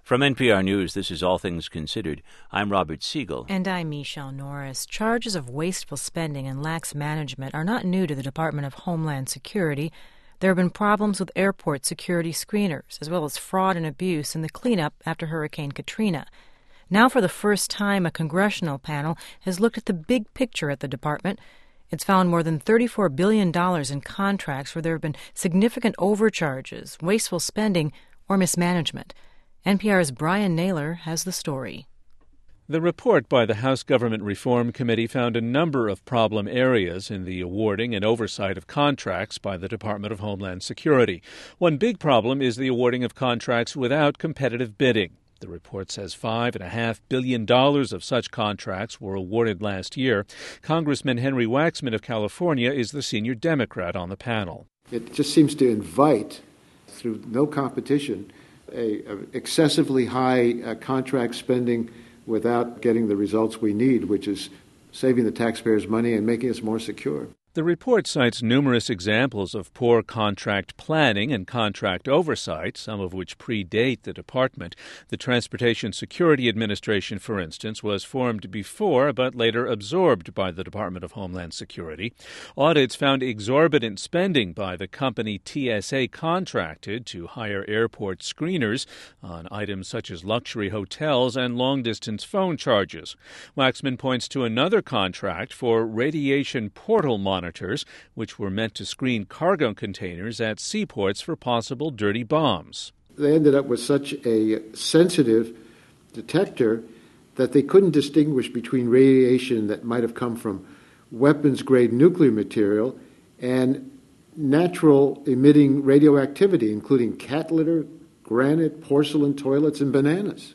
From NPR News, this is All Things Considered. I'm Robert Siegel. And I'm Michelle Norris. Charges of wasteful spending and lax management are not new to the Department of Homeland Security. There have been problems with airport security screeners, as well as fraud and abuse in the cleanup after Hurricane Katrina. Now, for the first time, a congressional panel has looked at the big picture at the department. It's found more than $34 billion in contracts where there have been significant overcharges, wasteful spending, or mismanagement. NPR's Brian Naylor has the story. The report by the House Government Reform Committee found a number of problem areas in the awarding and oversight of contracts by the Department of Homeland Security. One big problem is the awarding of contracts without competitive bidding. The report says $5.5 billion of such contracts were awarded last year. Congressman Henry Waxman of California is the senior Democrat on the panel. It just seems to invite, through no competition, a excessively high contract spending without getting the results we need, which is saving the taxpayers money and making us more secure. The report cites numerous examples of poor contract planning and contract oversight, some of which predate the department. The Transportation Security Administration, for instance, was formed before but later absorbed by the Department of Homeland Security. Audits found exorbitant spending by the company TSA contracted to hire airport screeners on items such as luxury hotels and long-distance phone charges. Waxman points to another contract for radiation portal monitors, which were meant to screen cargo containers at seaports for possible dirty bombs. They ended up with such a sensitive detector that they couldn't distinguish between radiation that might have come from weapons-grade nuclear material and natural emitting radioactivity, including cat litter, granite, porcelain toilets, and bananas.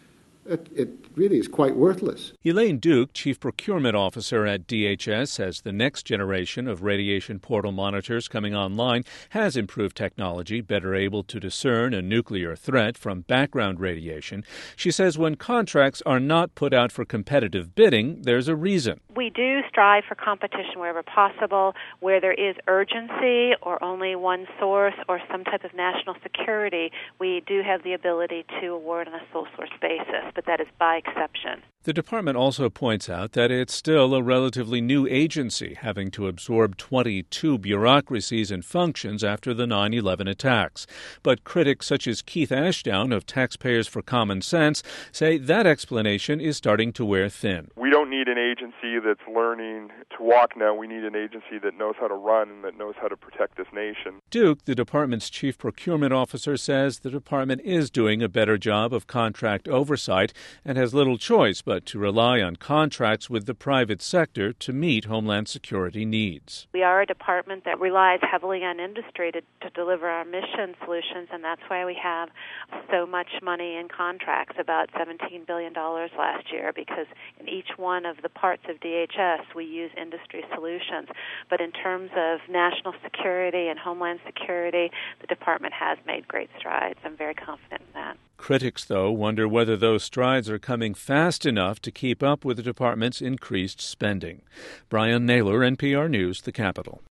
It really is quite worthless. Elaine Duke, Chief Procurement Officer at DHS, says the next generation of radiation portal monitors coming online has improved technology, better able to discern a nuclear threat from background radiation. She says when contracts are not put out for competitive bidding, there's a reason. We do strive for competition wherever possible, where there is urgency or only one source or some type of national security. We do have the ability to award on a sole source basis, but that is by exception. The department also points out that it's still a relatively new agency, having to absorb 22 bureaucracies and functions after the 9/11 attacks. But critics such as Keith Ashdown of Taxpayers for Common Sense say that explanation is starting to wear thin. We don't need an agency that's learning to walk now. We need an agency that knows how to run and that knows how to protect this nation. Duke, the department's chief procurement officer, says the department is doing a better job of contract oversight and has little choice but to rely on contracts with the private sector to meet Homeland Security needs. We are a department that relies heavily on industry to deliver our mission solutions, and that's why we have so much money in contracts, about $17 billion last year, because in each one of the parts of DHS we use industry solutions. But in terms of national security and Homeland Security, the department has made great strides. I'm very confident in that. Critics, though, wonder whether those strides are coming fast enough to keep up with the department's increased spending. Brian Naylor, NPR News, The Capitol.